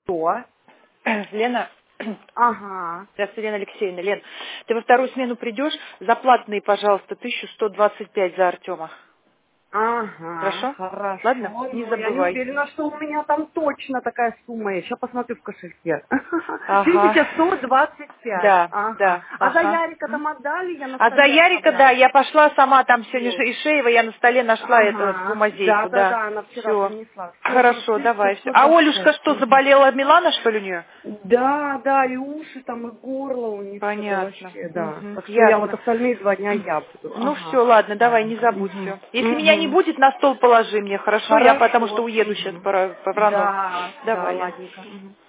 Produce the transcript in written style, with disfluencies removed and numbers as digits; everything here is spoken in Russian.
Кто? Лена. Ага. Здравствуй, Лена Алексеевна. Лен, ты во вторую смену придешь? Заплатные, пожалуйста, 1125 за Артема. Ага, Хорошо? хорошо. Ладно? Не Но я не забывай. уверена, что у меня там точно такая сумма есть. Сейчас посмотрю в кошельке. Ага. 1125. Да, Ага. да, А за ага. Ярика там отдали? Я на А за столе Ярика, да, оставляла. я пошла сама, там сегодня Всё. Ишеева, я на столе нашла эту Ага. бумазейку, да. Да, она вчера Все. принесла. Все, Хорошо, давай. Всё. А Олюшка 1125. что, заболела Милана, что ли, у нее? Да, и уши там, и горло у них что-то Понятно. вообще, да. Мгм. Так что я вот Ясно. остальные 2 дня я буду. Ну Ага. все, ладно, давай, не забудь Угу. все. Если меня не Угу. будет, на стол положи мне, хорошо? Я потому что Хорошо. уеду сейчас Угу. по Вранову. Да, Давай, Лен. ладненько. Мгм.